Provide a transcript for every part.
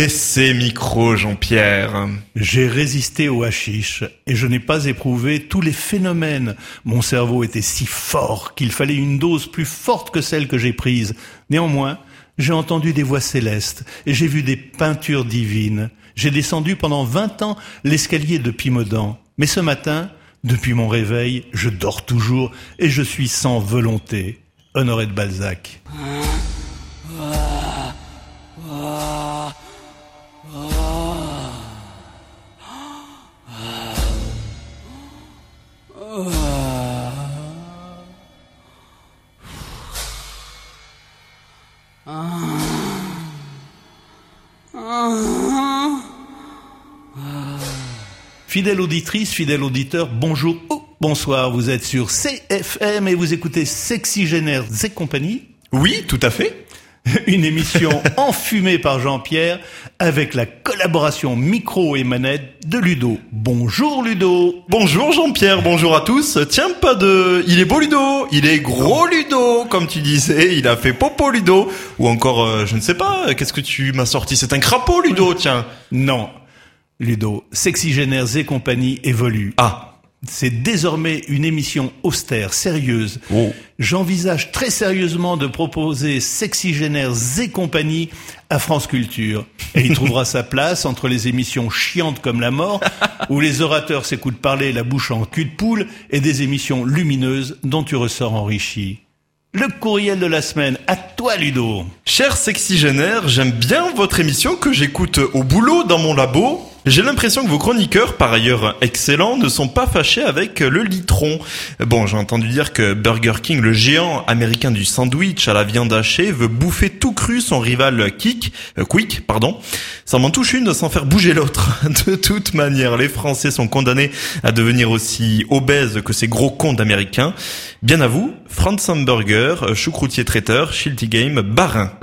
Et c'est micro, Jean-Pierre. J'ai résisté au hashish et je n'ai pas éprouvé tous les phénomènes. Mon cerveau était si fort qu'il fallait une dose plus forte que celle que j'ai prise. Néanmoins, j'ai entendu des voix célestes et j'ai vu des peintures divines. J'ai descendu pendant 20 ans l'escalier de Pimodan. Mais ce matin, depuis mon réveil, je dors toujours et je suis sans volonté. Honoré de Balzac. Fidèle auditrice, fidèle auditeur, bonjour ou bonsoir, vous êtes sur CFM et vous écoutez Sexygénaires et compagnie. Oui, tout à fait. Une émission enfumée par Jean-Pierre avec la collaboration micro et manette de Ludo. Bonjour Ludo. Bonjour Jean-Pierre, bonjour à tous. Tiens, il est beau Ludo, il est gros Ludo, comme tu disais, il a fait popo Ludo. Ou encore, je ne sais pas, qu'est-ce que tu m'as sorti? C'est un crapaud Ludo, tiens. Non, Ludo, Sexygénaires et compagnie évolue. Ah. C'est désormais une émission austère, sérieuse. Oh. J'envisage très sérieusement de proposer Sexygénaires et compagnie à France Culture. Et il trouvera sa place entre les émissions chiantes comme la mort, où les orateurs s'écoutent parler la bouche en cul de poule, et des émissions lumineuses dont tu ressors enrichi. Le courriel de la semaine, à toi Ludo. Cher Sexygénaire, j'aime bien votre émission que j'écoute au boulot dans mon labo. J'ai l'impression que vos chroniqueurs, par ailleurs excellents, ne sont pas fâchés avec le litron. Bon, j'ai entendu dire que Burger King, le géant américain du sandwich à la viande hachée, veut bouffer tout cru son rival Quick. Ça m'en touche une sans faire bouger l'autre. De toute manière, les Français sont condamnés à devenir aussi obèses que ces gros cons d'Américains. Bien à vous, Franz Hamburger, choucroutier traiteur, Shilty Game, Barin.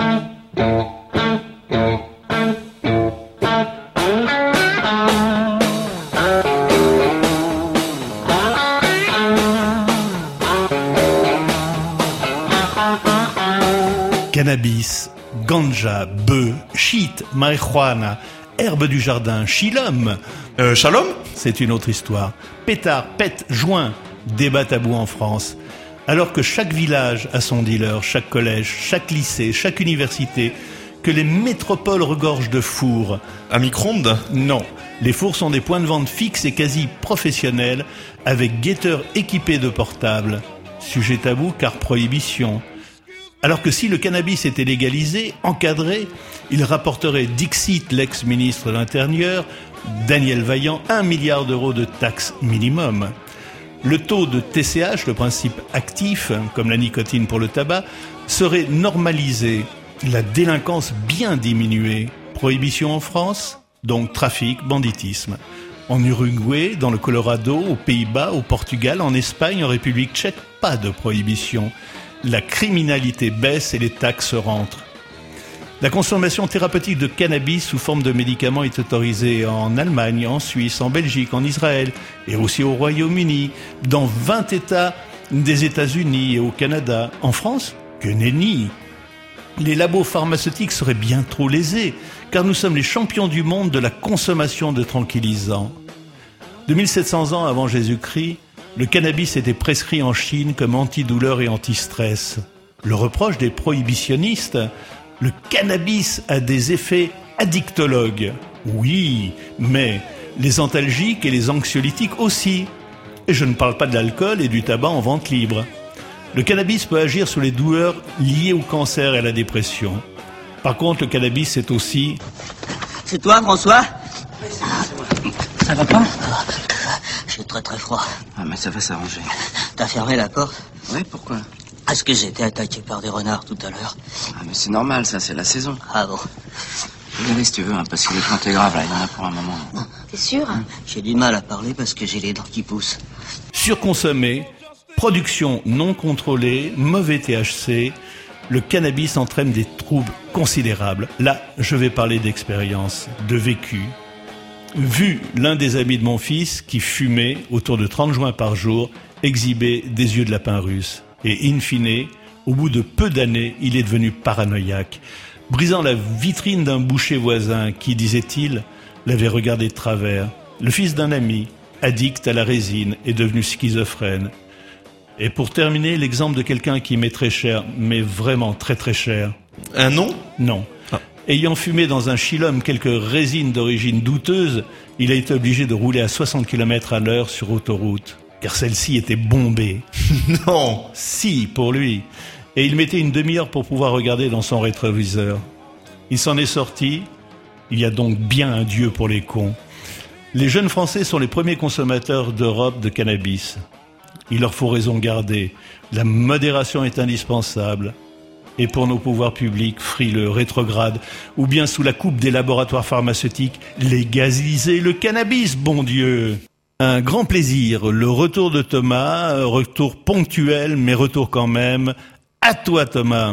Cannabis, ganja, bœuf, shit, marijuana, herbe du jardin, chilum. Shalom ? C'est une autre histoire. Pétard, pète, joint, débat tabou en France. Alors que chaque village a son dealer, chaque collège, chaque lycée, chaque université, que les métropoles regorgent de fours. À micro-ondes ? Non. Les fours sont des points de vente fixes et quasi professionnels, avec guetteurs équipés de portables. Sujet tabou car prohibition. Alors que si le cannabis était légalisé, encadré, il rapporterait, dixit l'ex-ministre de l'Intérieur, Daniel Vaillant, 1 milliard d'euros de taxes minimum. Le taux de TCH, le principe actif, comme la nicotine pour le tabac, serait normalisé. La délinquance bien diminuée. Prohibition en France, donc trafic, banditisme. En Uruguay, dans le Colorado, aux Pays-Bas, au Portugal, en Espagne, en République tchèque, pas de prohibition. La criminalité baisse et les taxes rentrent. La consommation thérapeutique de cannabis sous forme de médicaments est autorisée en Allemagne, en Suisse, en Belgique, en Israël et aussi au Royaume-Uni, dans 20 États des États-Unis et au Canada. En France, que nenni. Les labos pharmaceutiques seraient bien trop lésés, car nous sommes les champions du monde de la consommation de tranquillisants. 2700 ans avant Jésus-Christ, le cannabis était prescrit en Chine comme antidouleur et anti-stress. Le reproche des prohibitionnistes, le cannabis a des effets addictologues. Oui, mais les antalgiques et les anxiolytiques aussi. Et je ne parle pas de l'alcool et du tabac en vente libre. Le cannabis peut agir sur les douleurs liées au cancer et à la dépression. Par contre, le cannabis, c'est aussi... C'est toi, François ? Ça va pas ? J'ai très très froid. Ah, mais ça va s'arranger. T'as fermé la porte ? Ouais, pourquoi ? Parce que j'ai été attaqué par des renards tout à l'heure. Ah, mais c'est normal, ça, c'est la saison. Ah bon ? Je vais y aller si tu veux, hein, parce que le temps est grave, là, il y en a pour un moment. T'es sûr ? J'ai du mal à parler parce que j'ai les dents qui poussent. Surconsommé, production non contrôlée, mauvais THC, le cannabis entraîne des troubles considérables. Là, je vais parler d'expérience, de vécu. Vu l'un des amis de mon fils qui fumait autour de 30 joints par jour, exhibait des yeux de lapin russe. Et in fine, au bout de peu d'années, il est devenu paranoïaque. brisant la vitrine d'un boucher voisin qui, disait-il, l'avait regardé de travers. Le fils d'un ami, addict à la résine, est devenu schizophrène. Et pour terminer, l'exemple de quelqu'un qui m'est très cher, mais vraiment très très cher. Un nom ? Non. Ayant fumé dans un chillum quelques résines d'origine douteuse, il a été obligé de rouler à 60 km à l'heure sur autoroute, car celle-ci était bombée. Non. Si, pour lui. Et il mettait une demi-heure pour pouvoir regarder dans son rétroviseur. Il s'en est sorti. Il y a donc bien un Dieu pour les cons. Les jeunes Français sont les premiers consommateurs d'Europe de cannabis. Il leur faut raison garder. La modération est indispensable. Et pour nos pouvoirs publics, frileux, rétrogrades, ou bien sous la coupe des laboratoires pharmaceutiques, légaliser le cannabis, bon Dieu. Un grand plaisir, le retour de Thomas, retour ponctuel, mais retour quand même. À toi, Thomas.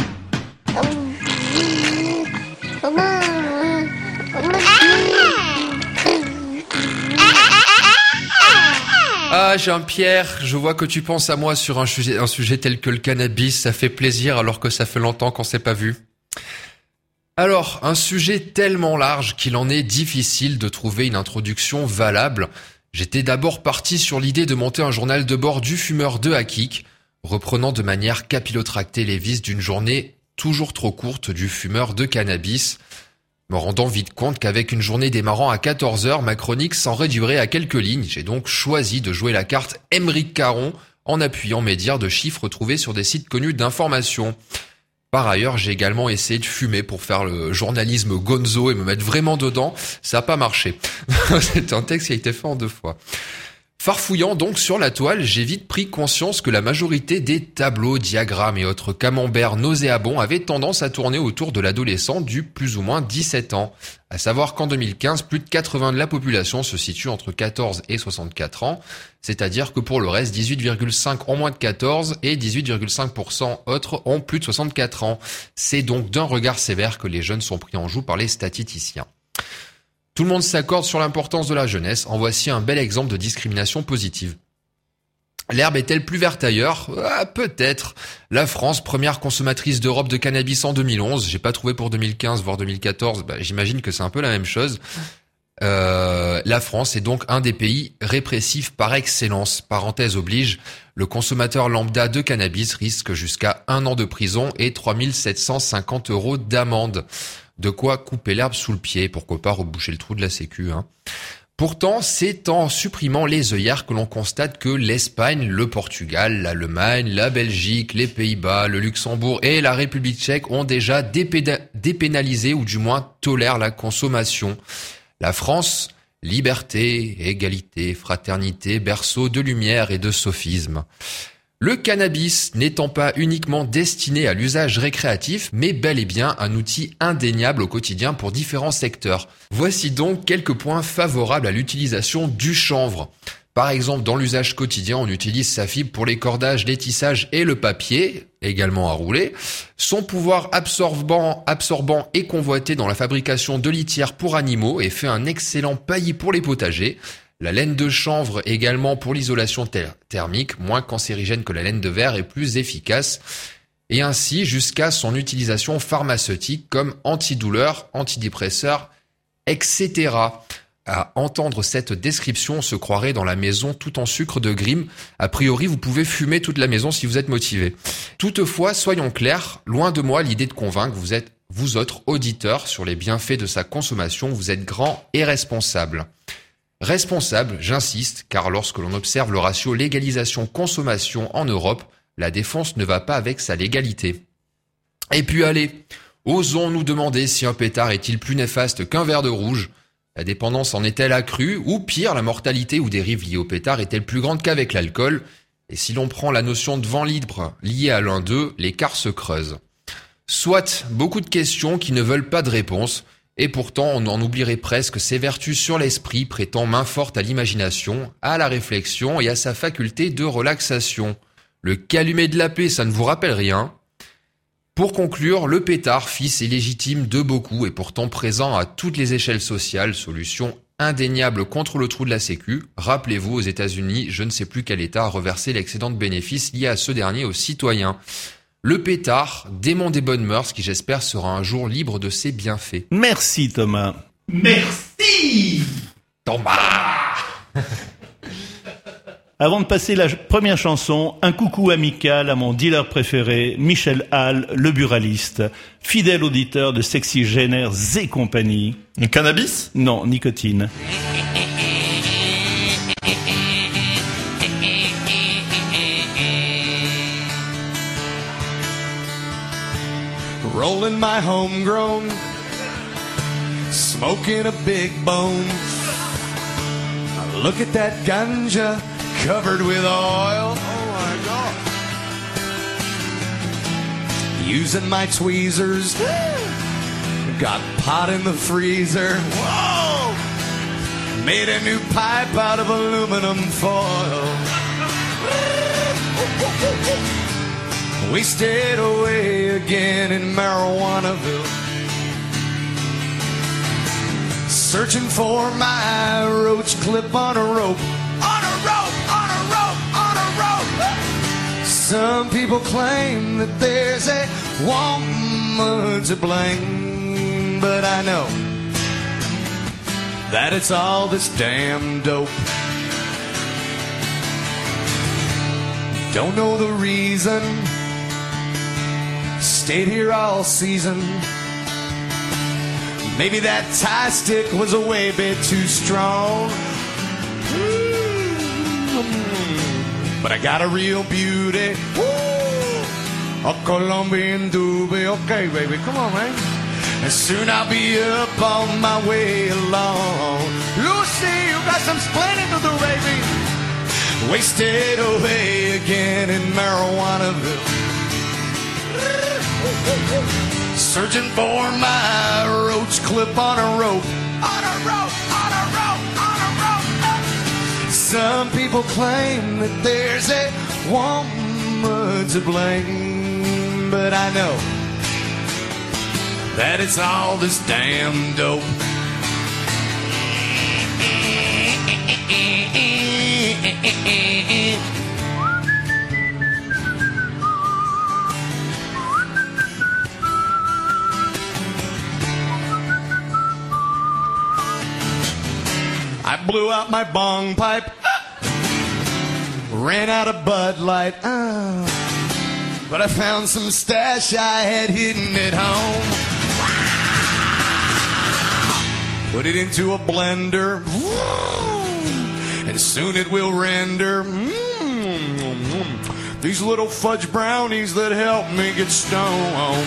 Ah, Jean-Pierre, je vois que tu penses à moi sur un sujet tel que le cannabis. Ça fait plaisir alors que ça fait longtemps qu'on s'est pas vu. Alors, un sujet tellement large qu'il en est difficile de trouver une introduction valable. J'étais d'abord parti sur l'idée de monter un journal de bord du fumeur de Hakik, reprenant de manière capillotractée les vices d'une journée toujours trop courte du fumeur de cannabis, me rendant vite compte qu'avec une journée démarrant à 14h, ma chronique s'en réduirait à quelques lignes. J'ai donc choisi de jouer la carte Aymeric Caron en appuyant mes dires de chiffres trouvés sur des sites connus d'information. Par ailleurs, j'ai également essayé de fumer pour faire le journalisme gonzo et me mettre vraiment dedans. Ça n'a pas marché. C'est un texte qui a été fait en 2 fois. Farfouillant donc sur la toile, j'ai vite pris conscience que la majorité des tableaux, diagrammes et autres camemberts nauséabonds avaient tendance à tourner autour de l'adolescent du plus ou moins 17 ans. À savoir qu'en 2015, plus de 80% de la population se situe entre 14 et 64 ans. C'est-à-dire que pour le reste, 18,5 ont moins de 14 et 18,5% autres ont plus de 64 ans. C'est donc d'un regard sévère que les jeunes sont pris en joue par les statisticiens. Tout le monde s'accorde sur l'importance de la jeunesse. En voici un bel exemple de discrimination positive. L'herbe est-elle plus verte ailleurs ? Peut-être. La France, première consommatrice d'Europe de cannabis en 2011. J'ai pas trouvé pour 2015, voire 2014. J'imagine que c'est un peu la même chose. La France est donc un des pays répressifs par excellence. Parenthèse oblige, le consommateur lambda de cannabis risque jusqu'à 1 an de prison et 3 750 € d'amende. De quoi couper l'herbe sous le pied, pourquoi pas reboucher le trou de la sécu, hein. Pourtant, c'est en supprimant les œillères que l'on constate que l'Espagne, le Portugal, l'Allemagne, la Belgique, les Pays-Bas, le Luxembourg et la République tchèque ont déjà dépénalisé ou du moins tolèrent la consommation. La France, liberté, égalité, fraternité, berceau de lumière et de sophisme. Le cannabis n'étant pas uniquement destiné à l'usage récréatif, mais bel et bien un outil indéniable au quotidien pour différents secteurs. Voici donc quelques points favorables à l'utilisation du chanvre. Par exemple, dans l'usage quotidien, on utilise sa fibre pour les cordages, les tissages et le papier, également à rouler. Son pouvoir absorbant et convoité dans la fabrication de litières pour animaux et fait un excellent paillis pour les potagers. La laine de chanvre également pour l'isolation thermique, moins cancérigène que la laine de verre et plus efficace. Et ainsi jusqu'à son utilisation pharmaceutique comme antidouleur, antidépresseur, etc. À entendre cette description, on se croirait dans la maison tout en sucre de Grimm. A priori, vous pouvez fumer toute la maison si vous êtes motivé. Toutefois, soyons clairs, loin de moi l'idée de convaincre, vous autres auditeurs, sur les bienfaits de sa consommation, vous êtes grands et responsables. Responsable, j'insiste, car lorsque l'on observe le ratio légalisation-consommation en Europe, la défense ne va pas avec sa légalité. Et puis allez, osons nous demander si un pétard est-il plus néfaste qu'un verre de rouge ? La dépendance en est-elle accrue ? Ou pire, la mortalité ou dérive liée au pétard est-elle plus grande qu'avec l'alcool ? Et si l'on prend la notion de vent libre liée à l'un d'eux, l'écart se creuse. Soit, beaucoup de questions qui ne veulent pas de réponse. Et pourtant, on en oublierait presque ses vertus sur l'esprit, prêtant main forte à l'imagination, à la réflexion et à sa faculté de relaxation. Le calumet de la paix, ça ne vous rappelle rien ? Pour conclure, le pétard, fils illégitime de beaucoup et pourtant présent à toutes les échelles sociales, solution indéniable contre le trou de la sécu. Rappelez-vous, aux États-Unis, je ne sais plus quel État a reversé l'excédent de bénéfices lié à ce dernier aux citoyens. Le pétard, démon des bonnes mœurs, qui j'espère sera un jour libre de ses bienfaits. Merci Thomas. Merci. Thomas. Avant de passer la première chanson, un coucou amical à mon dealer préféré, Michel Hall, le buraliste, fidèle auditeur de Sexygénaires et compagnie. Cannabis? Non, nicotine. Rolling my homegrown, smoking a big bone. Look at that ganja covered with oil. Oh my God. Using my tweezers, got pot in the freezer. Whoa! Made a new pipe out of aluminum foil. We stayed away again in Marijuanaville, searching for my roach clip on a rope. On a rope, on a rope, on a rope. Some people claim that there's a woman to blame, but I know that it's all this damn dope. Don't know the reason, stayed here all season. Maybe that tie stick was a way bit too strong. But I got a real beauty, a Colombian doobie. Okay, baby, come on, man. And soon I'll be up on my way along. Lucy, you got some explaining to do, baby. Wasted away again in Marijuanaville, searching for my roach clip on a rope. On a rope, on a rope, on a rope. Some people claim that there's a woman to blame, but I know that it's all this damn dope. I blew out my bong pipe, ran out of Bud Light, but I found some stash I had hidden at home. Put it into a blender, and soon it will render these little fudge brownies that help me get stoned.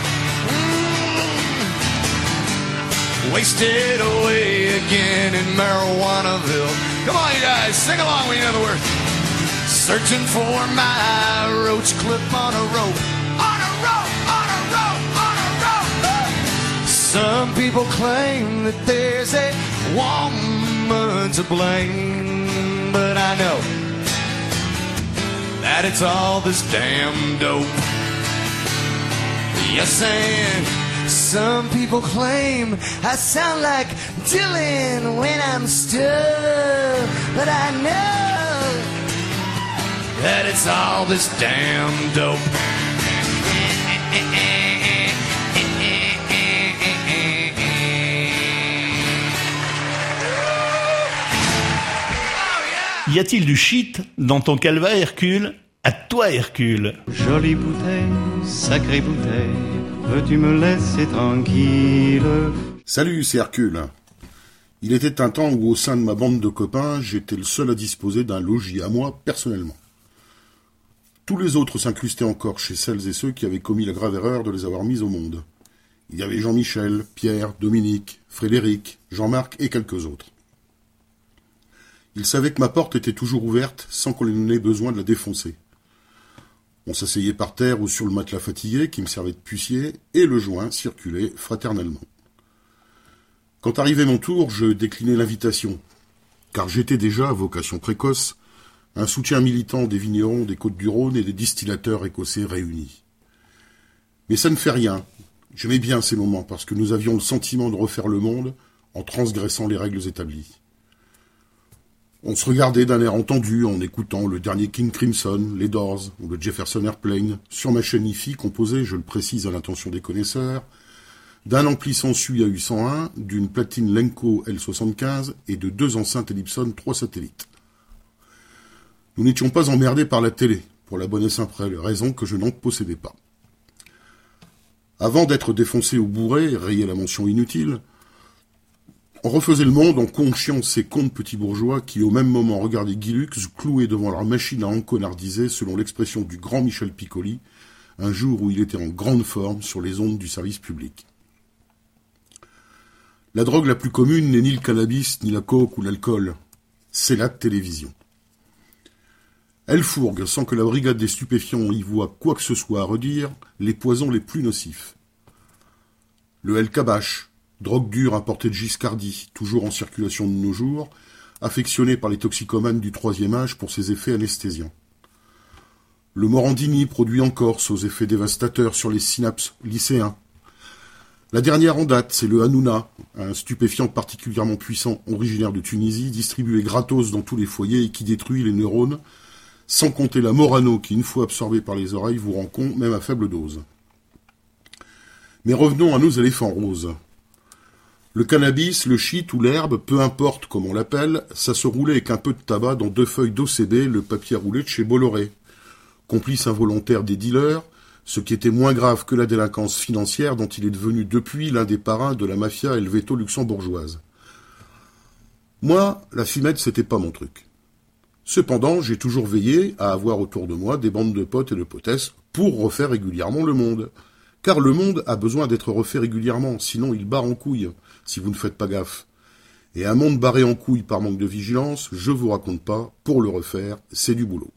Wasted away again in Marijuanaville. Come on, you guys, sing along with me, in other words. Searching for my roach clip on a rope. On a rope, on a rope, on a rope. Some people claim that there's a woman to blame, but I know that it's all this damn dope. Yes, and some people claim I sound like Dylan when I'm stuck, but I know that it's all this damn dope. Y a-t-il du shit dans ton calva, Hercule? À toi, Hercule. Jolie bouteille, sacrée bouteille, veux-tu me laisser tranquille? Salut, c'est Hercule. Il était un temps où au sein de ma bande de copains, j'étais le seul à disposer d'un logis à moi, personnellement. Tous les autres s'incrustaient encore chez celles et ceux qui avaient commis la grave erreur de les avoir mis au monde. Il y avait Jean-Michel, Pierre, Dominique, Frédéric, Jean-Marc et quelques autres. Ils savaient que ma porte était toujours ouverte sans qu'on ait besoin de la défoncer. On s'asseyait par terre ou sur le matelas fatigué qui me servait de pucier et le joint circulait fraternellement. Quand arrivait mon tour, je déclinais l'invitation, car j'étais déjà, à vocation précoce, un soutien militant des vignerons des Côtes-du-Rhône et des distillateurs écossais réunis. Mais ça ne fait rien. J'aimais bien ces moments parce que nous avions le sentiment de refaire le monde en transgressant les règles établies. On se regardait d'un air entendu en écoutant le dernier King Crimson, les Doors ou le Jefferson Airplane sur ma chaîne hi-fi composée, je le précise à l'intention des connaisseurs, d'un ampli Sensu AU101, d'une platine Lenco L75 et de 2 enceintes Ellipson 3 satellites. Nous n'étions pas emmerdés par la télé, pour la bonne et simple raison que je n'en possédais pas. Avant d'être défoncé ou bourré, rayer la mention inutile, on refaisait le monde en conchiant ces cons de petits bourgeois qui au même moment regardaient Guy Lux cloué devant leur machine à enconardiser selon l'expression du grand Michel Piccoli, un jour où il était en grande forme sur les ondes du service public. La drogue la plus commune n'est ni le cannabis, ni la coke ou l'alcool, c'est la télévision. Elle fourgue, sans que la brigade des stupéfiants y voie quoi que ce soit à redire, les poisons les plus nocifs. Le El-Kabash, drogue dure importée de Giscardie, toujours en circulation de nos jours, affectionnée par les toxicomanes du troisième âge pour ses effets anesthésiants. Le Morandini, produit en Corse, aux effets dévastateurs sur les synapses lycéens. La dernière en date, c'est le Hanouna, un stupéfiant particulièrement puissant, originaire de Tunisie, distribué gratos dans tous les foyers et qui détruit les neurones, sans compter la Morano qui, une fois absorbée par les oreilles, vous rend con, même à faible dose. Mais revenons à nos éléphants roses. Le cannabis, le shit ou l'herbe, peu importe comment on l'appelle, ça se roulait avec un peu de tabac dans 2 feuilles d'OCB, le papier à rouler de chez Bolloré. Complice involontaire des dealers, ce qui était moins grave que la délinquance financière dont il est devenu depuis l'un des parrains de la mafia helvéto-luxembourgeoise. Moi, la fumette, c'était pas mon truc. Cependant, j'ai toujours veillé à avoir autour de moi des bandes de potes et de potesses pour refaire régulièrement le monde. Car le monde a besoin d'être refait régulièrement, sinon il barre en couille, si vous ne faites pas gaffe. Et un monde barré en couille par manque de vigilance, je vous raconte pas, pour le refaire, c'est du boulot.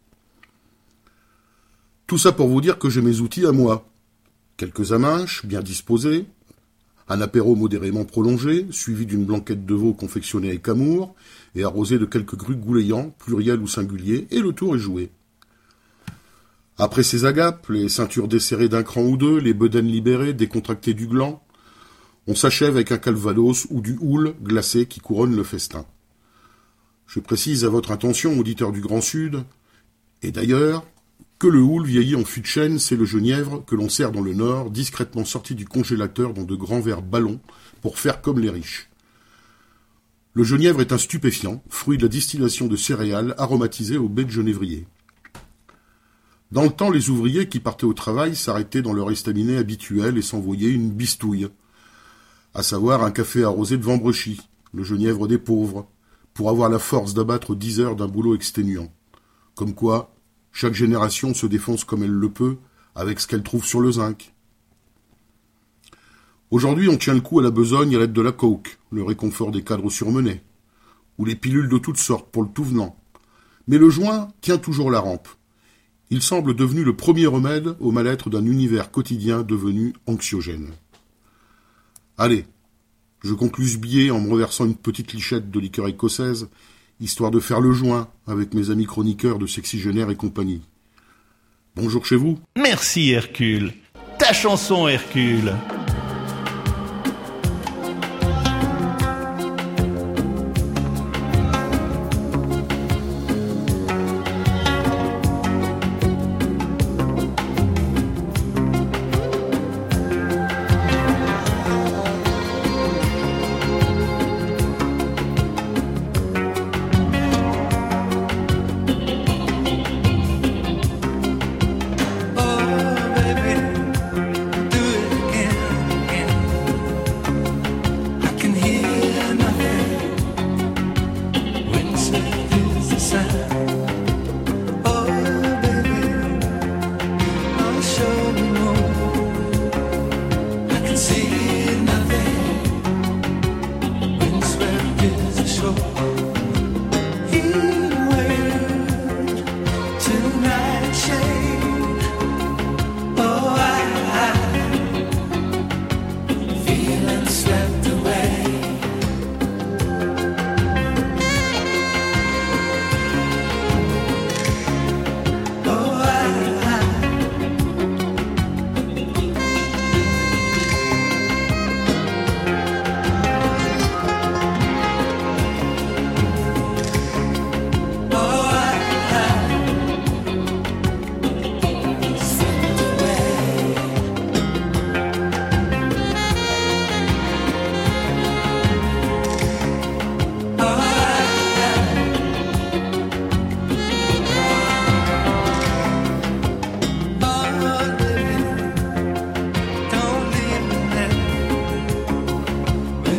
Tout ça pour vous dire que j'ai mes outils à moi. Quelques amanches, bien disposés, un apéro modérément prolongé, suivi d'une blanquette de veau confectionnée avec amour, et arrosée de quelques grues goulayants, pluriels ou singuliers, et le tour est joué. Après ces agapes, les ceintures desserrées d'un cran ou deux, les bedaines libérées, décontractées du gland, on s'achève avec un calvados ou du houle glacé qui couronne le festin. Je précise à votre attention, auditeurs du Grand Sud, et d'ailleurs, que le houle vieilli en fût de chêne, c'est le genièvre que l'on sert dans le Nord, discrètement sorti du congélateur dans de grands verres ballons, pour faire comme les riches. Le genièvre est un stupéfiant, fruit de la distillation de céréales aromatisées au baies de genévrier. Dans le temps, les ouvriers qui partaient au travail s'arrêtaient dans leur estaminet habituel et s'envoyaient une bistouille, à savoir un café arrosé de Vambrechy, le genièvre des pauvres, pour avoir la force d'abattre 10 heures d'un boulot exténuant. Comme quoi, chaque génération se défonce comme elle le peut, avec ce qu'elle trouve sur le zinc. Aujourd'hui, on tient le coup à la besogne à l'aide de la coke, le réconfort des cadres surmenés, ou les pilules de toutes sortes pour le tout venant. Mais le joint tient toujours la rampe. Il semble devenu le premier remède au mal-être d'un univers quotidien devenu anxiogène. Allez, je conclus ce billet en me reversant une petite lichette de liqueur écossaise, histoire de faire le joint avec mes amis chroniqueurs de Sexygénaire et compagnie. Bonjour chez vous. Merci Hercule. Ta chanson Hercule. Oh, baby, do it again.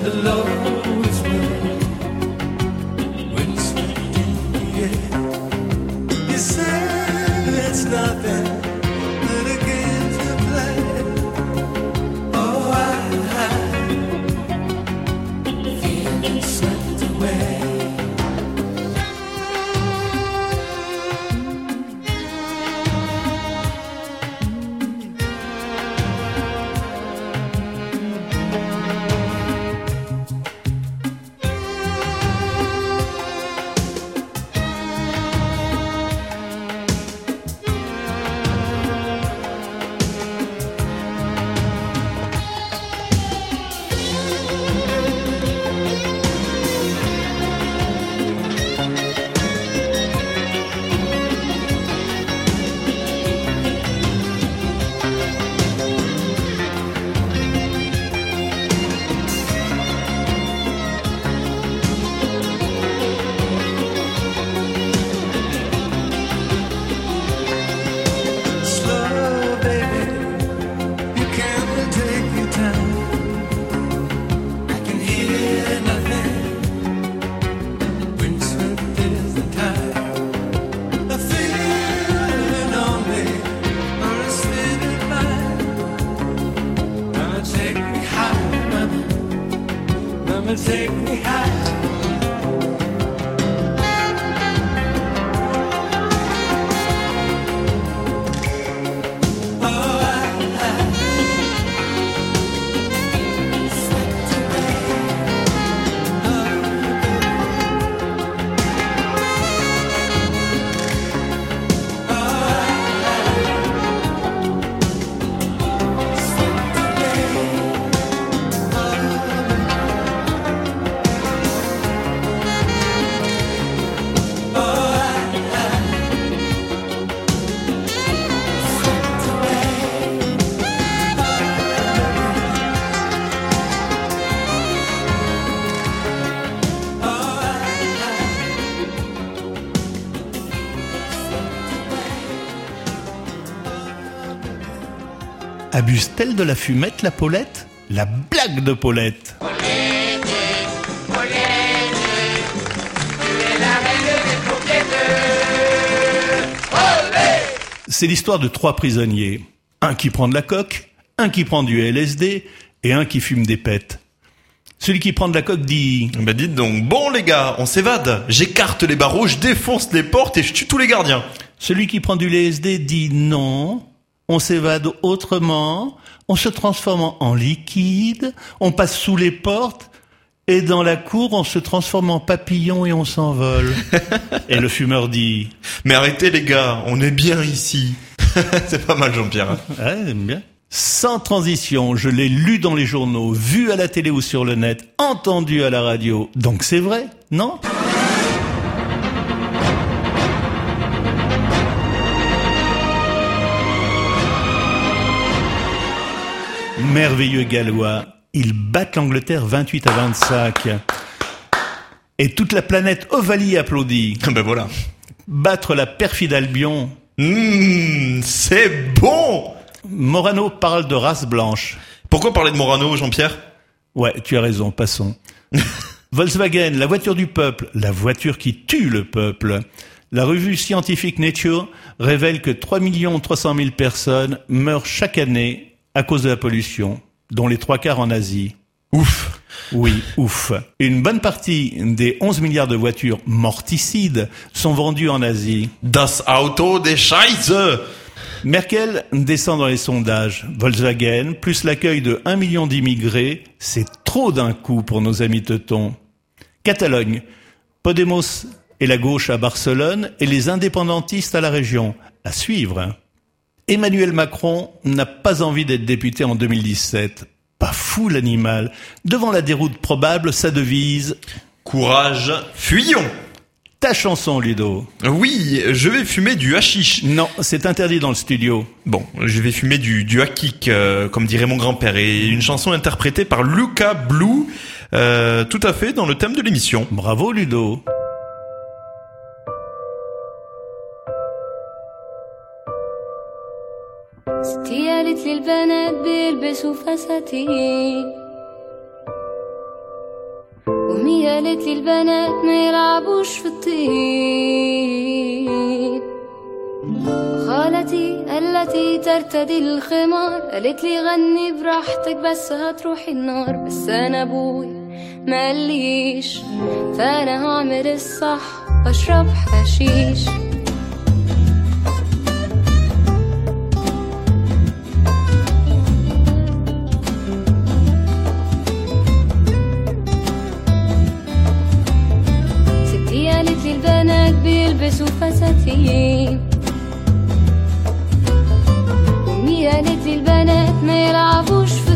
the lowest wind, whispered in the air. You said it's nothing but a game to play. Oh, I'm feeling swept away. Slow, baby, you can't take your time. I can hear nothing. Windswept is the tide. A feeling on me, or a city light. Mama, take me high, mama. Mama, take me high. Abuse-t-elle de la fumette, la Paulette? La blague de Paulette. C'est l'histoire de 3 prisonniers. Un qui prend de la coke, un qui prend du LSD et un qui fume des pètes. Celui qui prend de la coke dit... Bah dites donc, bon les gars, on s'évade. J'écarte les barreaux, je défonce les portes et je tue tous les gardiens. Celui qui prend du LSD dit non, on s'évade autrement, on se transforme en liquide, on passe sous les portes, et dans la cour, on se transforme en papillon et on s'envole. Et le fumeur dit... Mais arrêtez les gars, on est bien ici. C'est pas mal Jean-Pierre. Hein. Ouais, j'aime bien. Sans transition, je l'ai lu dans les journaux, vu à la télé ou sur le net, entendu à la radio. Donc c'est vrai, non ? Merveilleux Gallois, ils battent l'Angleterre 28-25. Et toute la planète Ovalie applaudit. Ben voilà. Battre la perfide Albion. C'est bon. Morano parle de race blanche. Pourquoi parler de Morano, Jean-Pierre ? Ouais, tu as raison, passons. Volkswagen, la voiture du peuple, la voiture qui tue le peuple. La revue scientifique Nature révèle que 3 300 000 personnes meurent chaque année à cause de la pollution, dont les 3/4 en Asie. Ouf. Oui, ouf. Une bonne partie des 11 milliards de voitures morticides sont vendues en Asie. Das Auto des Scheiße. Merkel descend dans les sondages. Volkswagen, plus l'accueil de 1 million d'immigrés, c'est trop d'un coup pour nos amis teutons. Catalogne, Podemos et la gauche à Barcelone et les indépendantistes à la région. À suivre. Emmanuel Macron n'a pas envie d'être député en 2017. Pas fou l'animal. Devant la déroute probable, sa devise... Courage, fuyons. Ta chanson, Ludo. Oui, je vais fumer du hashish. Non, c'est interdit dans le studio. Bon, je vais fumer du hakik, comme dirait mon grand-père. Et une chanson interprétée par Luca Blue, tout à fait dans le thème de l'émission. Bravo, Ludo. ستي قالت لي البنات بيلبسوا فساتين أمي قالت لي البنات ما يلعبوش في الطين، خالتي التي ترتدي الخمار قالت لي غني براحتك بس هتروحي النار. بس أنا أبوي ما قاليش، فأنا هعمل الصح وأشرب حشيش. ستي قالت لي البنات بيلبسوا فساتين، أمي قالت لي البنات ما يلعبوش في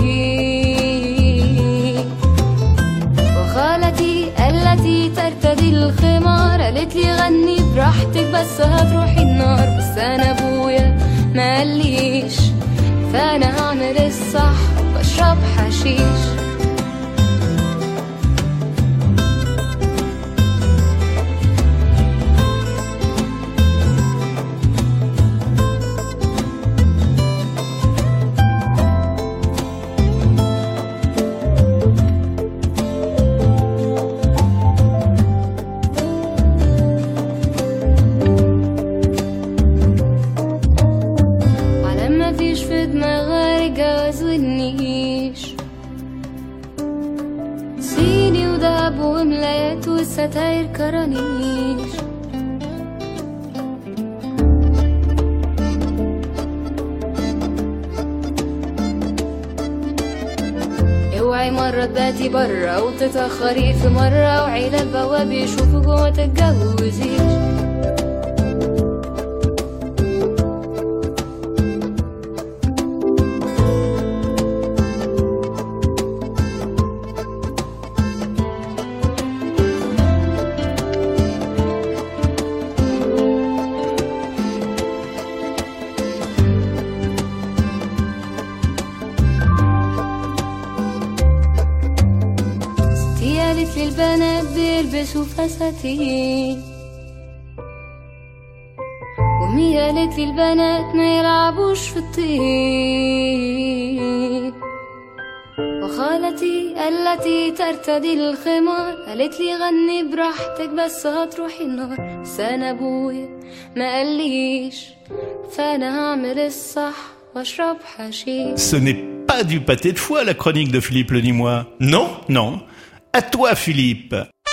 الطين، وخالتي التي ترتدي الخمار قالت لي غني براحتك بس هتروحي النار. بس أنا أبويا ما قاليش، فأنا هعمل الصح وأشرب حشيش. ستاير كرانيش، اوعي مرة تباتي برا وتتأخري في مرة، وعيلة البواب يشوفوك وما تتجوزيش. البنات بيلبسوا فساتين، أمي قالت لي البنات ما يلعبوش في الطين، وخالتي التي ترتدي الخمار قالت لي غني براحتك بس هتروحي النار. بس أنا أبويا ما قاليش، فأنا هعمل الصح وأشرب حشيش. Ce n'est pas du pâté de foie, la chronique de Philippe Le Nîmois. Non ? Non. À toi, Philippe.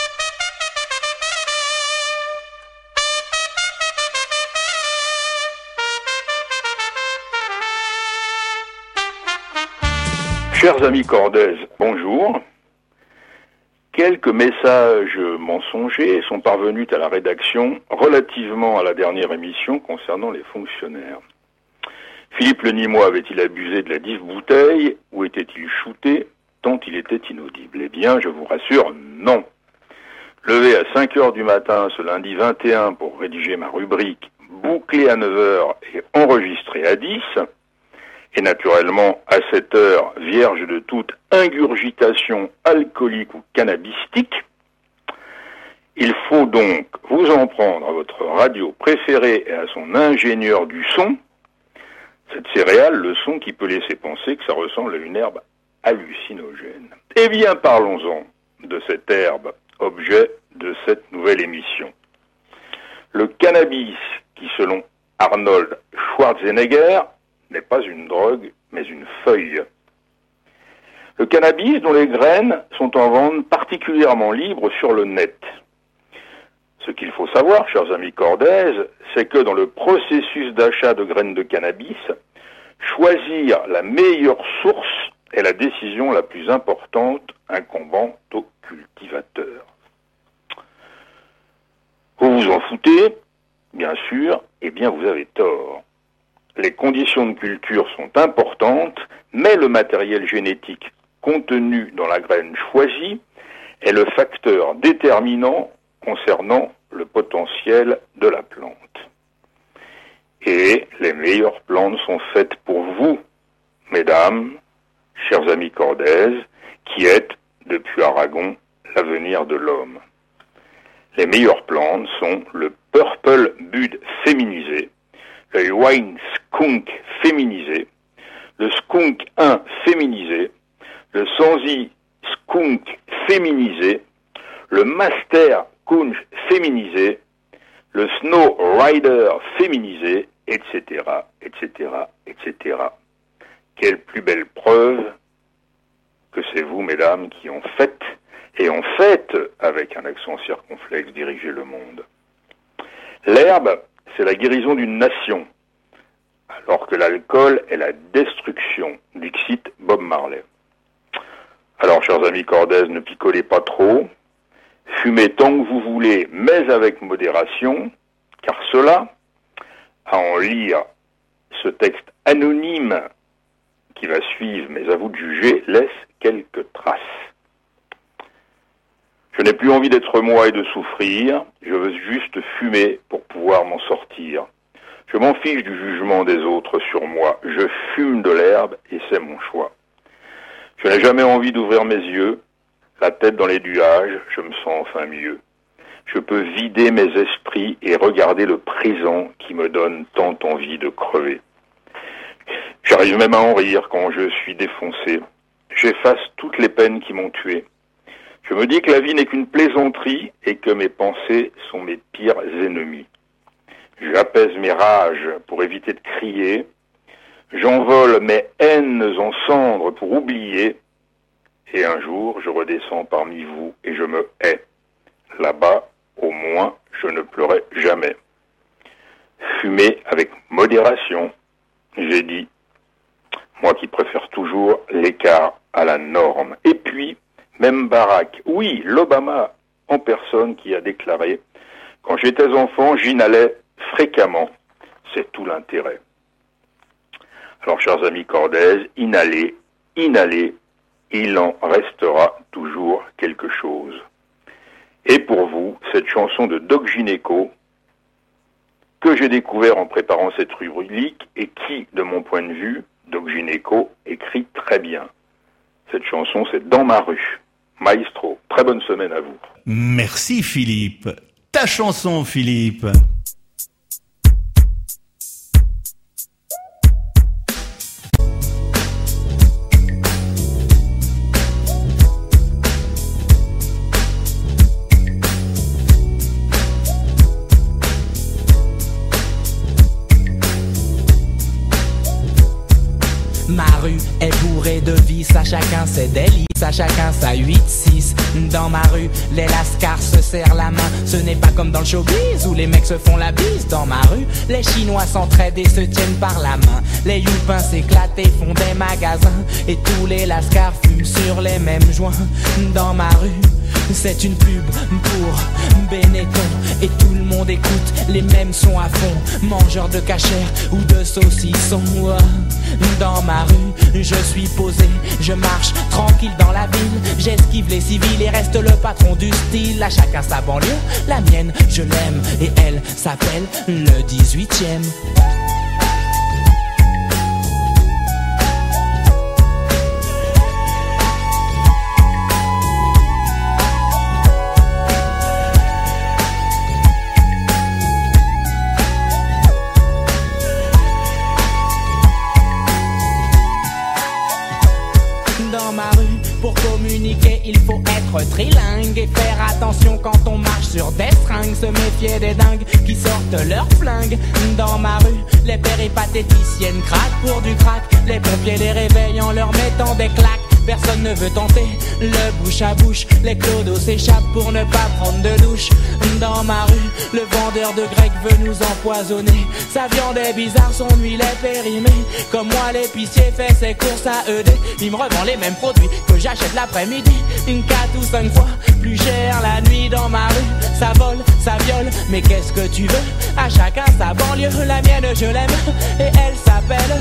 Chers amis Cordaise, bonjour. Quelques messages mensongers sont parvenus à la rédaction relativement à la dernière émission concernant les fonctionnaires. Philippe Le Nîmois avait-il abusé de la dive-bouteille ou était-il shooté tant il était inaudible? Eh bien, je vous rassure, non. Levé à 5h du matin ce lundi 21 pour rédiger ma rubrique, bouclé à 9h et enregistré à 10, et naturellement à 7h, vierge de toute ingurgitation alcoolique ou cannabistique, il faut donc vous en prendre à votre radio préférée et à son ingénieur du son, cette céréale, le son qui peut laisser penser que ça ressemble à une herbe hallucinogène. Eh bien, parlons-en de cette herbe, objet de cette nouvelle émission. Le cannabis, qui selon Arnold Schwarzenegger, n'est pas une drogue, mais une feuille. Le cannabis, dont les graines sont en vente particulièrement libre sur le net. Ce qu'il faut savoir, chers amis cordaises, c'est que dans le processus d'achat de graines de cannabis, choisir la meilleure source est la décision la plus importante incombant aux cultivateurs. Vous vous en foutez, bien sûr, eh bien vous avez tort. Les conditions de culture sont importantes, mais le matériel génétique contenu dans la graine choisie est le facteur déterminant concernant le potentiel de la plante. Et les meilleures plantes sont faites pour vous, mesdames, chers amis cordaises, qui êtes, depuis Aragon, l'avenir de l'homme. Les meilleures plantes sont le Purple Bud féminisé, le Wine Skunk féminisé, le Skunk 1 féminisé, le Sansi Skunk féminisé, le Master Kunsch féminisé, le Snow Rider féminisé, etc., etc., etc. Quelle plus belle preuve que c'est vous, mesdames, qui en faites, et en faites, avec un accent circonflexe, diriger le monde. L'herbe, c'est la guérison d'une nation, alors que l'alcool est la destruction, dixit Bob Marley. Alors, chers amis cordaises, ne picolez pas trop, fumez tant que vous voulez, mais avec modération, car cela, à en lire ce texte anonyme qui va suivre, mais à vous de juger, laisse quelques traces. Je n'ai plus envie d'être moi et de souffrir, je veux juste fumer pour pouvoir m'en sortir. Je m'en fiche du jugement des autres sur moi, je fume de l'herbe et c'est mon choix. Je n'ai jamais envie d'ouvrir mes yeux, la tête dans les nuages, je me sens enfin mieux. Je peux vider mes esprits et regarder le présent qui me donne tant envie de crever. J'arrive même à en rire quand je suis défoncé. J'efface toutes les peines qui m'ont tué. Je me dis que la vie n'est qu'une plaisanterie et que mes pensées sont mes pires ennemis. J'apaise mes rages pour éviter de crier. J'envole mes haines en cendres pour oublier. Et un jour, je redescends parmi vous et je me hais. Là-bas, au moins, je ne pleurais jamais. Fumer avec modération, j'ai dit. Moi qui préfère toujours l'écart à la norme. Et puis, même Barack, oui, l'Obama en personne qui a déclaré « Quand j'étais enfant, j'inhalais fréquemment. C'est tout l'intérêt. » Alors, chers amis cordaises, inhalez, inhalez, il en restera toujours quelque chose. Et pour vous, cette chanson de Doc Gynéco, que j'ai découvert en préparant cette rubrique et qui, de mon point de vue, Doc Gynéco écrit très bien. Cette chanson, c'est Dans ma rue. Maestro, très bonne semaine à vous. Merci Philippe. Ta chanson Philippe. Ma rue est bourrée de vices, à chacun ses délices, à chacun sa 8-6. Dans ma rue, les lascars se serrent la main. Ce n'est pas comme dans le showbiz où les mecs se font la bise. Dans ma rue, les Chinois s'entraident et se tiennent par la main. Les youpins s'éclatent et font des magasins. Et tous les lascars fument sur les mêmes joints. Dans ma rue, c'est une pub pour Benetton. Et tout le monde écoute les mêmes sons à fond. Mangeurs de cachère ou de saucissons. Dans ma rue, je suis posé, je marche tranquille dans la ville. J'esquive les civils et reste le patron du style. À chacun sa banlieue, la mienne je l'aime. Et elle s'appelle le 18e. Pour communiquer, il faut être trilingue et faire attention quand on marche sur des fringues. Se méfier des dingues qui sortent leurs flingues. Dans ma rue, les péripatéticiennes craquent pour du crack. Les pompiers les réveillent en leur mettant des claques. Personne ne veut tenter le bouche à bouche. Les clodos s'échappent pour ne pas prendre de douche. Dans ma rue, le vendeur de grec veut nous empoisonner. Sa viande est bizarre, son huile est périmée. Comme moi, l'épicier fait ses courses à ED. Il me revend les mêmes produits que j'achète l'après-midi. Une 4 ou 5 fois plus cher la nuit. Dans ma rue, ça vole, ça viole. Mais qu'est-ce que tu veux? À chacun sa banlieue. La mienne, je l'aime et elle s'appelle...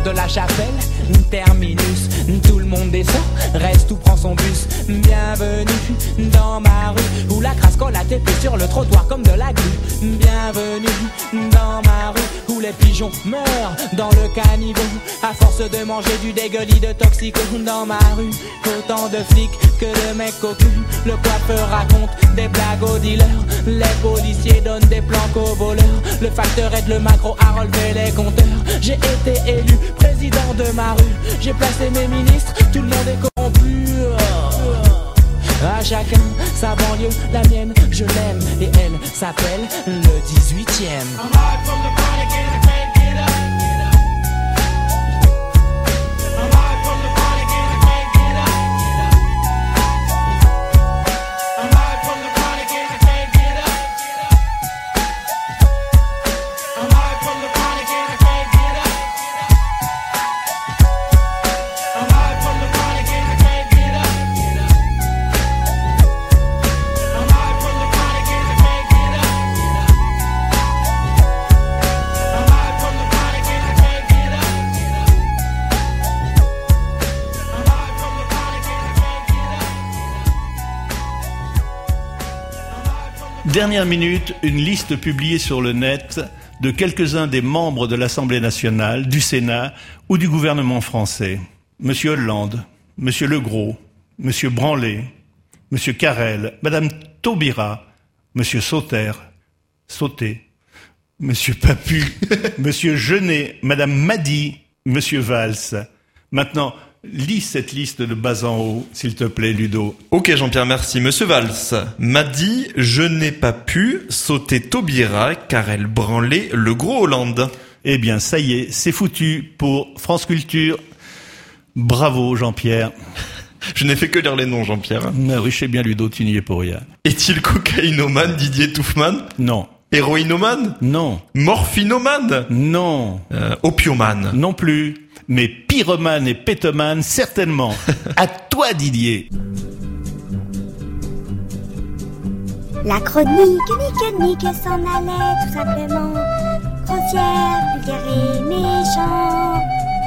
de la chapelle, terminus. Tout le monde descend, reste ou prend son bus. Bienvenue dans ma rue, où la crasse colle à tes pieds sur le trottoir comme de la glu. Bienvenue dans ma rue, où les pigeons meurent dans le caniveau à force de manger du dégueulis de toxico. Dans ma rue, autant de flics que de mecs cocus. Le coiffeur raconte des blagues aux dealers, les policiers donnent des planques aux voleurs. Le facteur aide le macro à relever les compteurs. J'ai été élu président de ma rue, j'ai placé mes ministres, tout le monde est corrompu. À chacun sa banlieue, la mienne je l'aime et elle s'appelle le 18e. Dernière minute, une liste publiée sur le net de quelques-uns des membres de l'Assemblée nationale, du Sénat ou du gouvernement français. Monsieur Hollande, Monsieur Legros, Monsieur Branlé, Monsieur Carrel, Madame Taubira, Monsieur Sauter, Monsieur Papu, Monsieur Genet, Madame Madi, Monsieur Valls. Maintenant, lis cette liste de bas en haut, s'il te plaît, Ludo. Ok, Jean-Pierre, merci. Monsieur Valls m'a dit, je n'ai pas pu sauter Taubira, car elle branlait le gros Hollande. Eh bien, ça y est, c'est foutu pour France Culture. Bravo, Jean-Pierre. Je n'ai fait que lire les noms, Jean-Pierre. Ah oui, je sais bien, Ludo, tu n'y es pour rien. Est-il cocaïnomane, Didier Touffman? Non. Héroïnomane? Non. Morphinomane? Non. Opiomane? Non plus. Mais pyromane et pétomane, certainement. À toi, Didier. La chronique, nique, s'en allait tout simplement. Grossière, vulgaire et méchant.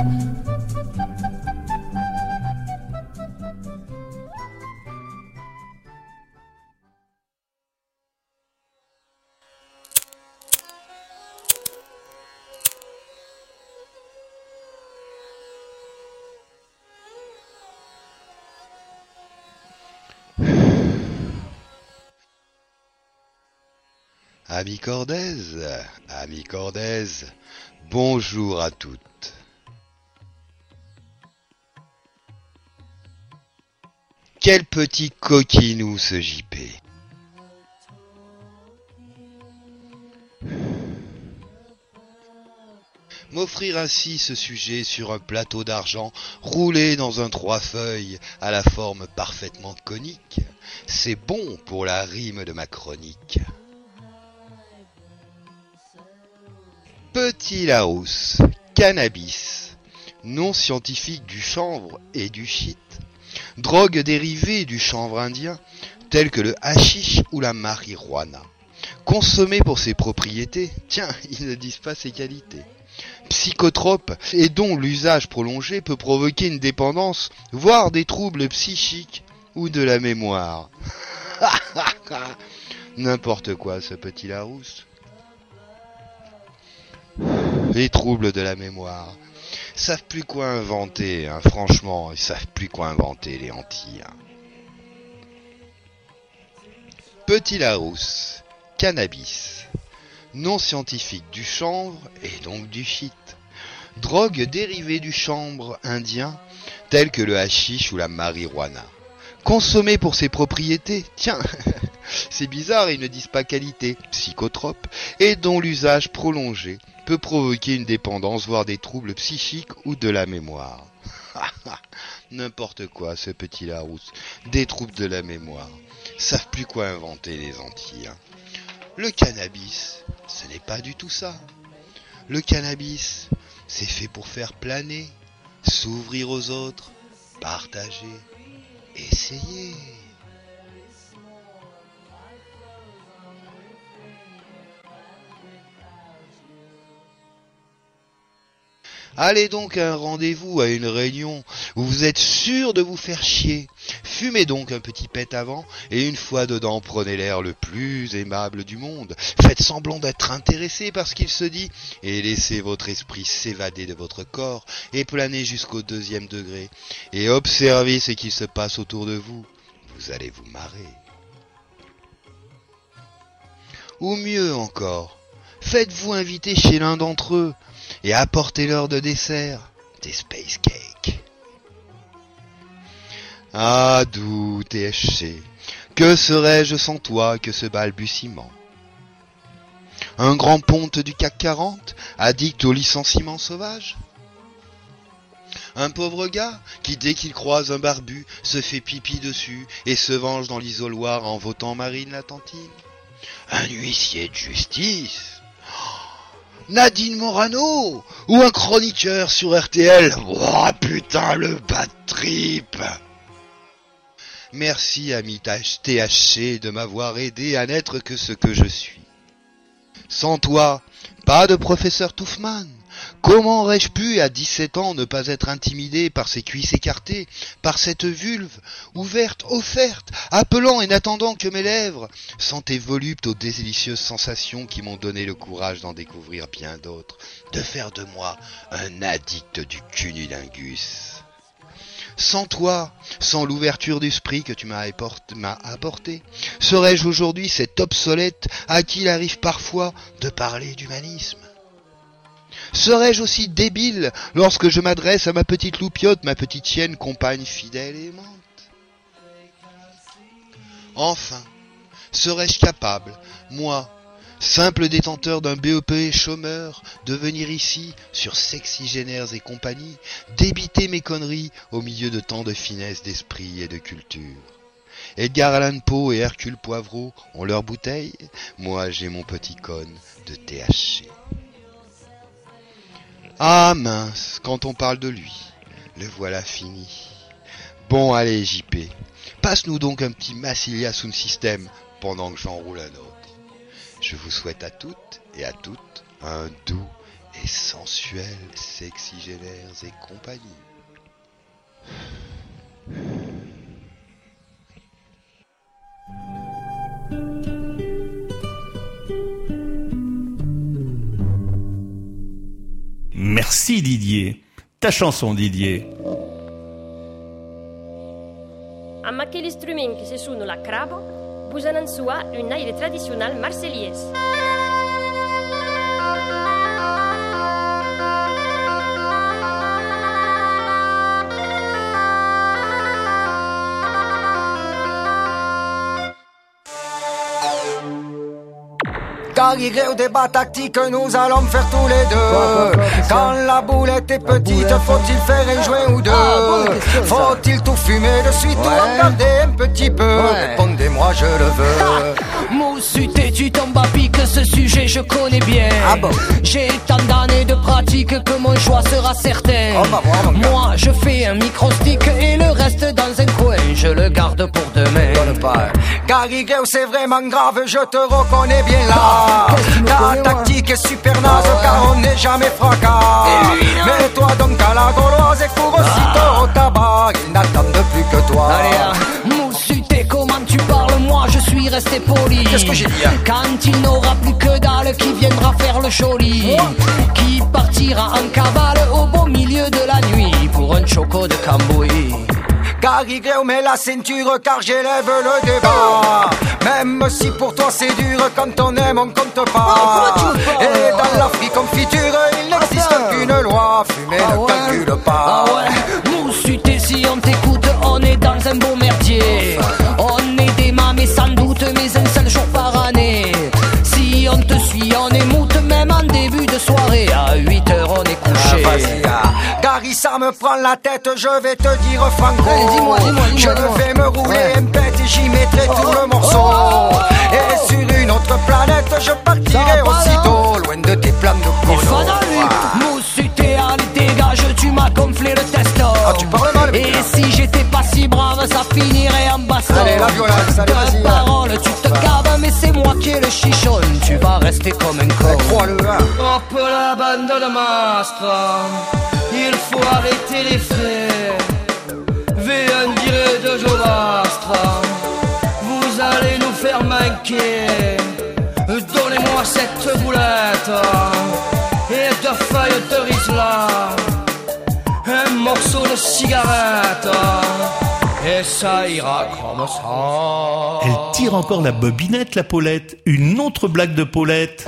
Amis Cordaise, bonjour à toutes. Quel petit coquinou ce JP. M'offrir ainsi ce sujet sur un plateau d'argent roulé dans un 3 feuilles à la forme parfaitement conique, c'est bon pour la rime de ma chronique. Petit Larousse, cannabis, nom scientifique du chanvre et du shit, drogue dérivée du chanvre indien, telle que le hashish ou la marijuana. Consommé pour ses propriétés, tiens, ils ne disent pas ses qualités. Psychotrope et dont l'usage prolongé peut provoquer une dépendance, voire des troubles psychiques ou de la mémoire. N'importe quoi ce petit Larousse. Les troubles de la mémoire. Ils savent plus quoi inventer, hein. Franchement, ils savent plus quoi inventer les Antilles. Hein. Petit Larousse, cannabis, nom scientifique du chanvre et donc du shit. Drogue dérivée du chanvre indien, telle que le hashish ou la marijuana. Consommé pour ses propriétés, tiens, c'est bizarre, ils ne disent pas qualité, psychotrope, et dont l'usage prolongé peut provoquer une dépendance, voire des troubles psychiques ou de la mémoire. N'importe quoi, ce petit Larousse. Des troubles de la mémoire. Savent plus quoi inventer les Antilles. Hein. Le cannabis, ce n'est pas du tout ça. Le cannabis, c'est fait pour faire planer, s'ouvrir aux autres, partager, essayer. Allez donc à un rendez-vous, à une réunion, où vous êtes sûr de vous faire chier. Fumez donc un petit pet avant, et une fois dedans, prenez l'air le plus aimable du monde. Faites semblant d'être intéressé par ce qu'il se dit, et laissez votre esprit s'évader de votre corps, et planer jusqu'au 2e degré, et observez ce qui se passe autour de vous. Vous allez vous marrer. Ou mieux encore, faites-vous inviter chez l'un d'entre eux, et apportez-leur de dessert, des space cakes. Ah, doux THC, que serais-je sans toi que ce balbutiement? Un grand ponte du CAC 40, addict au licenciement sauvage? Un pauvre gars qui, dès qu'il croise un barbu, se fait pipi dessus et se venge dans l'isoloir en votant Marine la tantine? Un huissier de justice? Nadine Morano? Ou un chroniqueur sur RTL? Oh putain, le bad trip! Merci, ami THC, de m'avoir aidé à n'être que ce que je suis. Sans toi, pas de professeur Touffman. Comment aurais-je pu, à 17 ans, ne pas être intimidé par ces cuisses écartées, par cette vulve, ouverte, offerte, appelant et n'attendant que mes lèvres, sentaient voluptes aux délicieuses sensations qui m'ont donné le courage d'en découvrir bien d'autres, de faire de moi un addict du cunnilingus. Sans toi, sans l'ouverture d'esprit que tu m'as apporté, serais-je aujourd'hui cet obsolète à qui il arrive parfois de parler d'humanisme? Serais-je aussi débile lorsque je m'adresse à ma petite loupiote, ma petite chienne, compagne fidèle et aimante? Enfin, serais-je capable, moi, simple détenteur d'un BEP chômeur, de venir ici, sur Sexygénaires et compagnie, débiter mes conneries au milieu de tant de finesse d'esprit et de culture? Edgar Allan Poe et Hercule Poivreau ont leur bouteille, moi j'ai mon petit cône de THC. Ah mince, quand on parle de lui, le voilà fini. Bon allez JP, passe-nous donc un petit Massilia Sound System pendant que j'enroule un autre. Je vous souhaite à toutes et à toutes un doux et sensuel Sexygénaires et compagnie. Merci Didier. Ta chanson Didier. Amb aquell instrument que se sona la crabo, posen en sua un aire tradicional marsellès. Carré au débat tactique, nous allons faire tous les deux. Quand la boulette est petite, faut-il faire un joint ou deux? Faut-il tout fumer de suite ou en garder un petit peu? Répondez-moi, je le veux. Moussuté, tu tombes à pic, ce sujet je connais bien. J'ai tant d'années de pratique que mon choix sera certain. Moi, je fais un micro-stick et le reste dans un coin, je le garde pour demain. Gary Greu, c'est vraiment grave, je te reconnais bien là. Ta tactique est super naze car on n'est jamais fracas. Mets-toi donc à la gauloise et cours aussitôt au tabac. Ils n'attendent plus que toi. Allez, Moussuté, comment tu parles? Moi je suis resté poli. Qu'est-ce que j'ai dit? Quand il n'aura plus que dalle, qui viendra faire le joli? Qui partira en cavale au beau milieu de la nuit pour un choco de Cambouis? Gary Greu, mets la ceinture car j'élève le débat. Même si pour toi c'est dur, quand on aime on compte pas. Et dans la free confiture il n'existe qu'une loi, fumer ne calcule pas. Moussuté, si on t'écoute, on est dans un beau merdier. On est des mamés sans doute, mais un seul jour par année. Si on te suit, on émoute, même en début de soirée. À 8h on est couché. Gary, ça me prend la tête, je vais te dire franco. Dis-moi. Je vais me rouler un pet et j'y mettrai tout le morceau. Et sur une autre planète, je partirai aussitôt, loin de tes plans de colo. Moussuté, allez dégage, tu m'as m'a gonflé le testo. Ah, tu parles mal, et si j'étais pas si brave, ça finirait en baston. Allez, la violence, allez, vas-y. De parole, tu te caves, mais c'est moi qui ai le chichon. Tu vas rester comme un con. Crois-le, hein. Hop la bande de mastres, il faut arrêter les faits. Viens dire de Jolastre, vous allez nous faire manquer. Donnez-moi cette boulette et deux feuilles de Rizla, un morceau de cigarette, et ça ira comme ça. Elle tire encore la bobinette, la Paulette. Une autre blague de Paulette.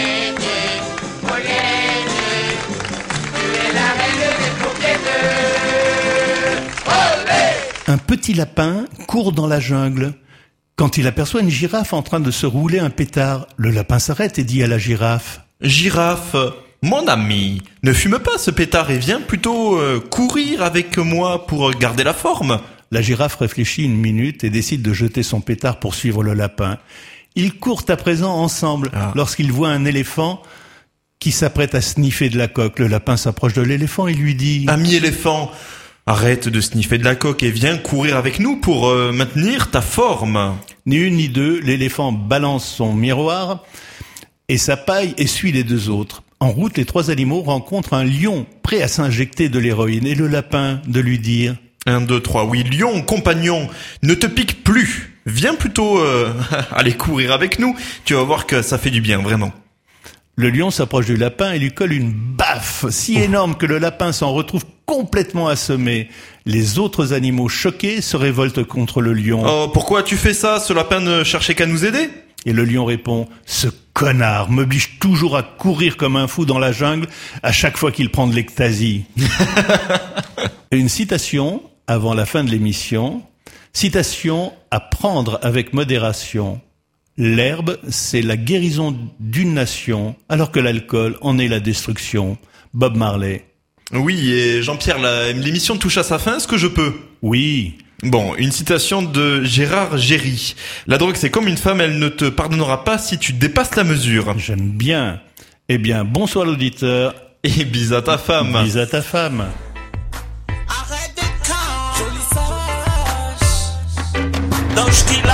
Un petit lapin court dans la jungle. Quand il aperçoit une girafe en train de se rouler un pétard, le lapin s'arrête et dit à la girafe: Girafe, mon ami, ne fume pas ce pétard et viens plutôt courir avec moi pour garder la forme. La girafe réfléchit une minute et décide de jeter son pétard pour suivre le lapin. Ils courent à présent ensemble lorsqu'ils voient un éléphant qui s'apprête à sniffer de la coque. Le lapin s'approche de l'éléphant et lui dit: Ami éléphant, arrête de sniffer de la coque et viens courir avec nous pour maintenir ta forme. Ni une ni deux, l'éléphant balance son miroir et sa paille essuie les deux autres. En route, les trois animaux rencontrent un lion prêt à s'injecter de l'héroïne et le lapin de lui dire: 1, 2, 3, oui, lion, compagnon, ne te pique plus. Viens plutôt aller courir avec nous. Tu vas voir que ça fait du bien, vraiment. Le lion s'approche du lapin et lui colle une baffe si énorme que le lapin s'en retrouve complètement assommé. Les autres animaux choqués se révoltent contre le lion. Oh, pourquoi tu fais ça? Ce lapin ne cherchait qu'à nous aider? Et le lion répond: ce connard m'oblige toujours à courir comme un fou dans la jungle à chaque fois qu'il prend de l'ecstasy. Une citation avant la fin de l'émission. Citation à prendre avec modération. L'herbe, c'est la guérison d'une nation, alors que l'alcool en est la destruction. Bob Marley. Oui, et Jean-Pierre, l'émission touche à sa fin, est-ce que je peux? Oui. Bon, une citation de Gérard Géry. La drogue, c'est comme une femme, elle ne te pardonnera pas si tu dépasses la mesure. J'aime bien. Eh bien, bonsoir l'auditeur. Et bise à ta femme. Bise à ta femme. Arrête de camp, joli sage. Donc je dis là.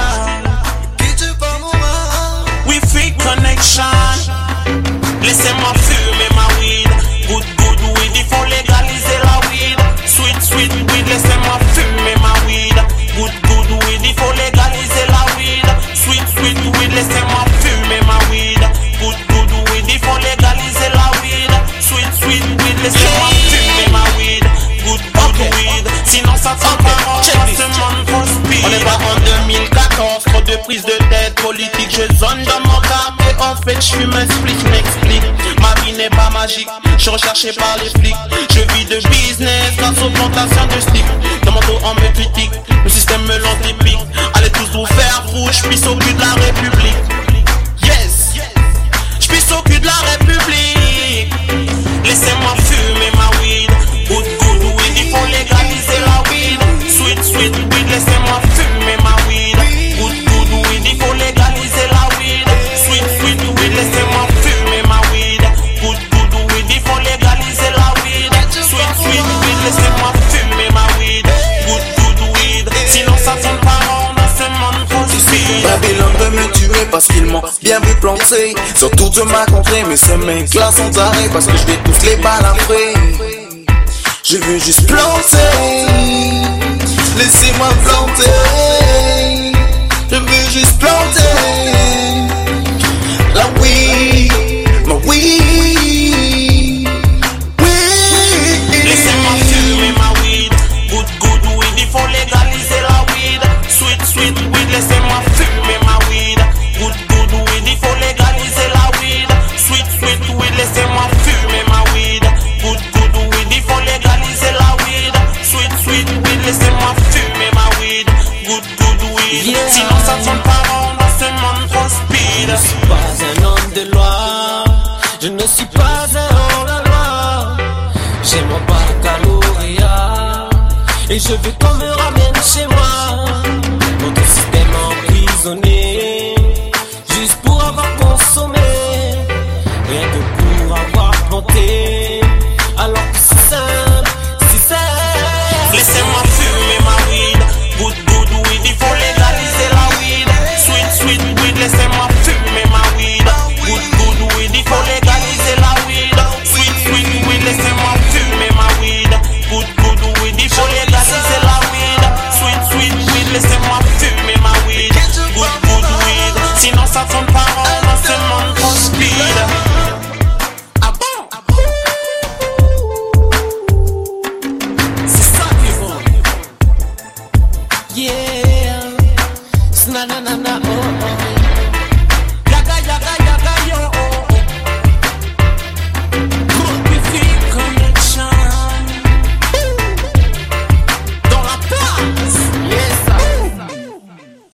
Wi-Fi connection. Laissez-moi fumer ma weed. Good, good weed, il faut légaliser la weed. Sweet, sweet weed, laissez-moi fumer ma weed. Good, good weed, il faut légaliser la weed. Sweet, sweet weed, laissez-moi fumer ma weed. Good, good weed, il faut légaliser la weed. Sweet, sweet weed, laissez-moi fumer ma weed. Good, good weed, sinon ça sent pas bon. Ce monde trop speed. On est pas en 2014, trop de prise de tête politique. Je zone dans mon cap et en fait je fume un split, je m'explique. Ma vie n'est pas magique, je suis recherché par les flics. Je vis de business grâce aux plantations de slip. Dans mon dos on me critique, le système me l'antipique. Allez tous vous faire fou, je pisse au cul de la République. Yes, je pisse au cul de la République. Laissez-moi fumer ma weed. Good, good weed, il faut légaliser la weed. Sweet, sweet weed, laissez-moi fumer ma weed. Good, good weed, il faut légaliser la weed. Sweet, sweet weed, laissez-moi fumer ma weed. Good, good weed, il faut légaliser la weed. Sweet, sweet weed, laissez-moi fumer ma weed. Good, good weed, sinon ça tourne pas rond dans ce monde trop speed. Babylone veut me tuer parce qu'ils m'ont bien vu planter. Sur toute ma contrée, mais ces mecs-là sont arrêts parce que je vais tous les balafrer. Je veux juste planter, laissez-moi planter. Je veux juste planter la weed, ma weed, weed. Laissez-moi fumer ma weed. Good, good weed, il faut légaliser la weed. Sweet, sweet weed, laissez-moi fumer ma weed. Good, good weed, il faut légaliser la weed. Sweet, sweet weed, laissez-moi fumer ma weed. Good, good weed, il faut légaliser la weed. Sweet, sweet weed, laissez-moi fumer ma weed. Good, good weed, sinon ça tourne pas rond dans ce monde trop speed. Je ne suis pas un homme de loi, je ne suis pas un hors-la-loi. J'ai mon baccalauréat et je veux qu'on me ramène chez moi. Notre système emprisonné, juste pour avoir consommé, rien que pour avoir planté. Alors que c'est simple, around, c'est mon gros speed. Ah bon? C'est ça qui est bon. Yeah, na na na na.